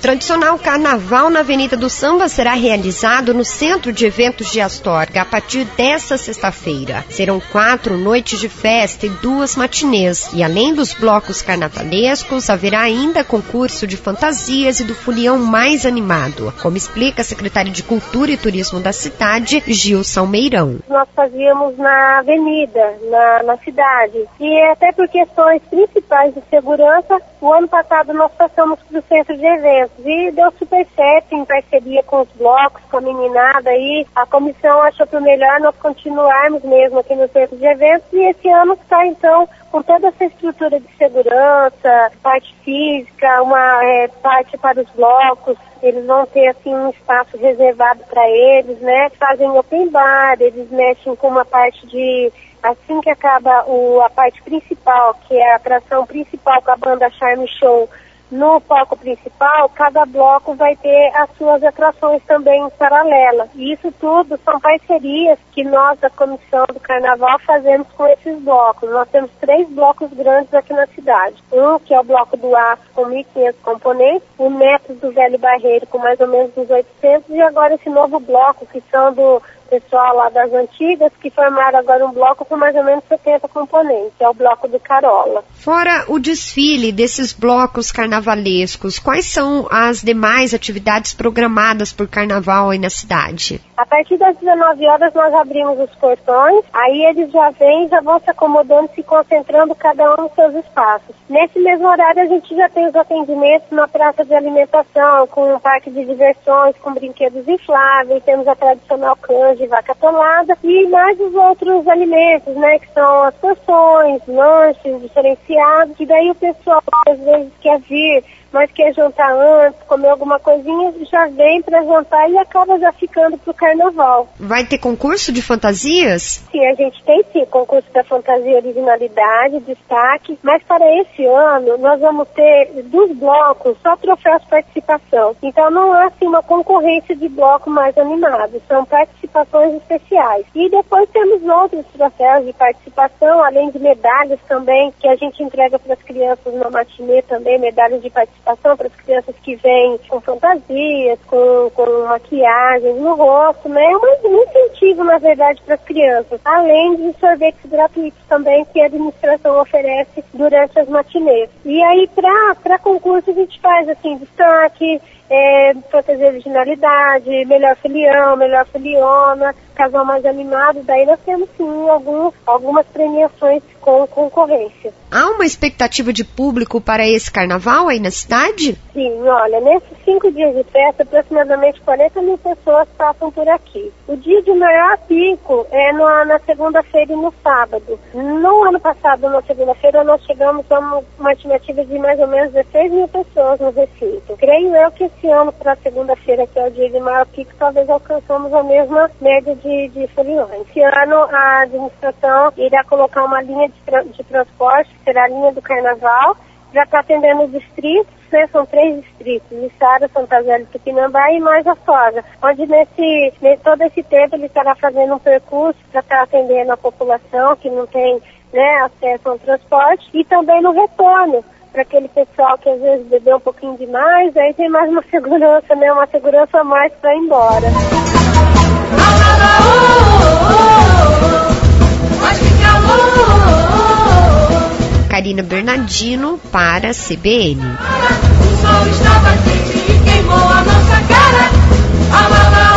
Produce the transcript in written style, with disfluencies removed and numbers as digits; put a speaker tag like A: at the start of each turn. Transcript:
A: tradicional Carnaval na Avenida do Samba será realizado no Centro de Eventos de Astorga a partir desta sexta-feira. Serão 4 noites de festa e 2 matinês. E além dos blocos carnavalescos, haverá ainda concurso de fantasias e do folião mais animado, como explica a secretária de Cultura e Turismo da cidade, Gil Salmeirão.
B: Nós fazíamos na avenida, na cidade, e até por questões principais de segurança, o ano passado nós passamos para o Centro de Eventos e deu super certo em parceria com os blocos, com a meninada aí. A comissão achou por melhor nós continuarmos mesmo aqui no Centro de Eventos e esse ano está então com toda essa estrutura de segurança, parte física, uma parte para os blocos. Eles vão ter assim um espaço reservado para eles, né? Fazem open bar, eles mexem com uma parte de... Assim que acaba a parte principal, que é a atração principal com a banda Charme Show, no palco principal, cada bloco vai ter as suas atrações também paralelas. E isso tudo são parcerias que nós, da Comissão do Carnaval, fazemos com esses blocos. Nós temos 3 blocos grandes aqui na cidade. Um, que é o Bloco do Aço, com 1.500 componentes, o Metros do Velho Barreiro, com mais ou menos uns 800, e agora esse novo bloco, que são do pessoal lá das antigas, que formaram agora um bloco com mais ou menos 70 componentes, é o Bloco do Carola.
A: Fora o desfile desses blocos carnavalescos, quais são as demais atividades programadas por carnaval aí na cidade?
B: A partir das 19 horas nós abrimos os portões, aí eles já vão se acomodando, se concentrando cada um nos seus espaços. Nesse mesmo horário a gente já tem os atendimentos na praça de alimentação, com um parque de diversões, com brinquedos infláveis, temos a tradicional canja de vaca atolada e mais os outros alimentos, né, que são as porções, lanches diferenciados, que daí o pessoal às vezes quer vir, mas quer jantar antes, comer alguma coisinha, já vem para jantar e acaba já ficando pro carnaval.
A: Vai ter concurso de fantasias?
B: Sim, a gente tem sim, concurso da fantasia originalidade, destaque, mas para esse ano nós vamos ter dos blocos só troféus de participação. Então não há assim uma concorrência de bloco mais animado, são participações especiais. E depois temos outros troféus de participação, além de medalhas também, que a gente entrega para as crianças na matinê também, medalhas de participação para as crianças que vêm com fantasias, com maquiagem no rosto, né? É um incentivo, na verdade, para as crianças, além de sorvetes gratuitos também que a administração oferece durante as matinês. E aí, para concurso, a gente faz, assim, destaque, fantasia originalidade, melhor folião, melhor foliona, casal mais animado, daí nós temos sim algumas premiações com concorrência.
A: Há uma expectativa de público para esse carnaval aí na cidade?
B: Sim, olha, nesses 5 dias de festa, aproximadamente 40 mil pessoas passam por aqui. O dia de maior pico é na segunda-feira e no sábado. No ano passado, na segunda-feira, nós chegamos a uma estimativa de mais ou menos 16 mil pessoas no recinto. Creio eu que esse ano, para a segunda-feira, que é o dia de maior pico, talvez alcançamos a mesma média de foliões. Esse ano, a administração irá colocar uma linha de transporte, que será a linha do carnaval, já está atendendo os distritos, né? São 3 distritos, Içara, Santa Zélia, Tupinambá e mais Astorga, onde todo esse tempo ele estará fazendo um percurso para estar atendendo a população que não tem, né, acesso ao transporte, e também no retorno, para aquele pessoal que às vezes bebeu um pouquinho demais, aí tem mais uma segurança, né, uma segurança a mais para ir embora.
A: Karina Bernardino para a CBN.
C: O sol está batendo e queimou a nossa cara.